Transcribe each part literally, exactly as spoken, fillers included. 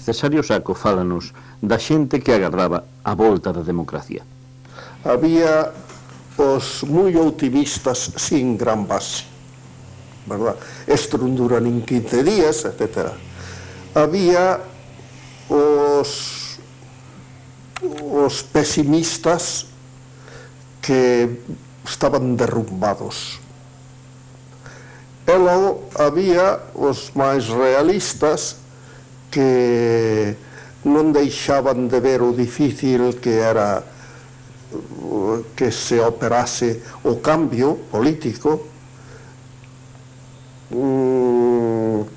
Cesario Saco fálanos da xente que agardaba a volta da democracia. Había os moi optimistas sin gran base, verdad? Isto non dura nin quince días, etcétera. Había os, os pesimistas que estaban derrumbados. E logo había os máis realistas que non deixaban de ver o difícil que era que se operase o cambio político. Mm,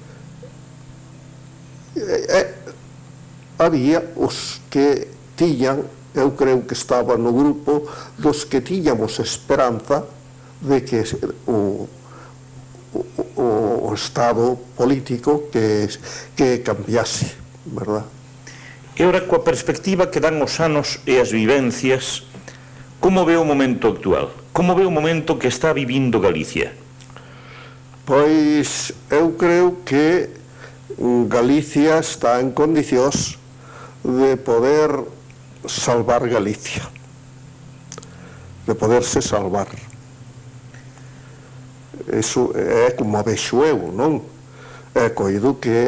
e, había os que tiñan, eu creo que estaba no grupo dos que tiñamos esperanza de que o o estado político que, que cambiase, verdad? E ora, coa perspectiva que dan os anos e as vivencias, como ve o momento actual? Como ve o momento que está vivindo Galicia? Pois eu creo que Galicia está en condicións de poder salvar Galicia, de poderse salvar. Eso é como a vexo eu, non? É coido que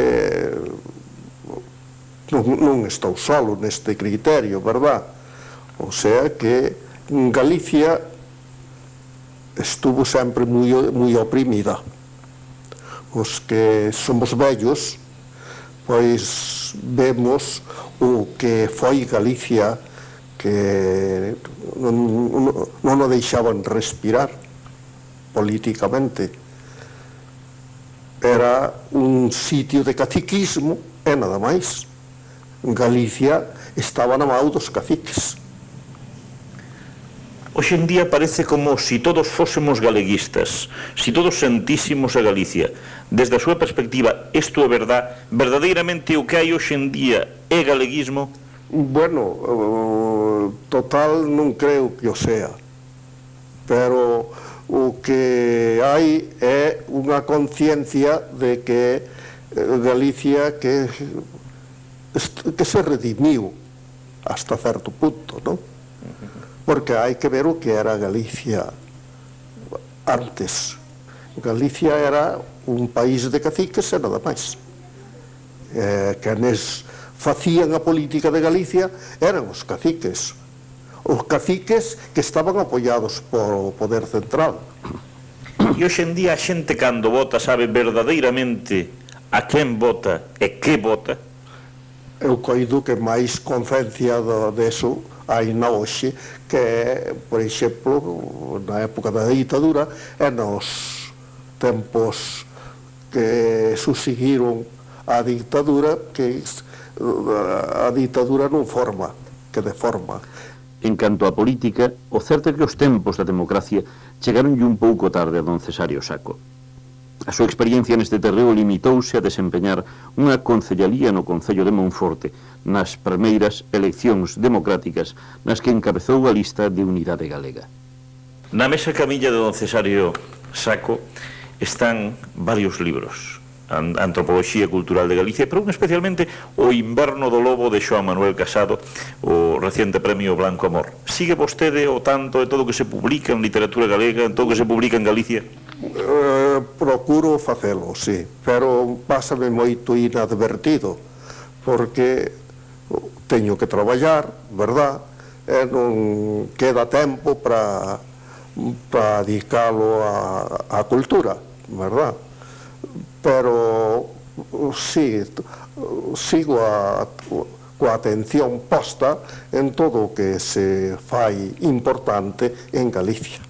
non, non estou solo neste criterio, verdad? O sea que Galicia estuvo sempre moi, moi oprimida. Os que somos vellos, pois vemos o que foi Galicia, que non, non, non o deixaban respirar políticamente. Era un sitio de caciquismo e nada máis. Galicia estaba na mão dos caciques. Hoxe en día parece como se todos fósemos galeguistas, se todos sentísimos a Galicia. Desde a súa perspectiva, isto é verdad? Verdadeiramente o que hai hoxe en día é galeguismo? Bueno, total non creo que o sea, pero o que hai é unha conciencia de que Galicia que, que se redimiu hasta certo punto, non? Porque hai que ver o que era Galicia antes. Galicia era un país de caciques e nada máis. Eh, quenes facían a política de Galicia eran os caciques. Os caciques que estaban apoiados por o poder central. E hoxe en día a xente cando vota sabe verdadeiramente a quen vota e que vota? Eu coido que máis conciencia deso hai na hoxe, que é, por exemplo, na época da ditadura e nos tempos que subseguiron a ditadura, que a ditadura non forma, que deforma. En canto á política, o certo é que os tempos da democracia chegaronlle un pouco tarde a don Cesario Saco. A súa experiencia neste terreo limitouse a desempeñar unha concellalía no Concello de Monforte nas primeiras eleccións democráticas nas que encabezou a lista de Unidade Galega. Na mesa camilla de don Cesario Saco están varios libros. Antropoloxía Cultural de Galicia, pero un especialmente O Inverno do Lobo de Xoán Manuel Casado, o reciente premio Blanco Amor. Sigue vostede o tanto de todo o que se publica en literatura galega, en todo o que se publica en Galicia? Eh, procuro facelo, sí, pero pásame moito inadvertido, porque teño que traballar, verdad, e non queda tempo para para dedicalo á cultura, verdad? Pero sí, sigo a, coa atención posta en todo o que se fai importante en Galicia.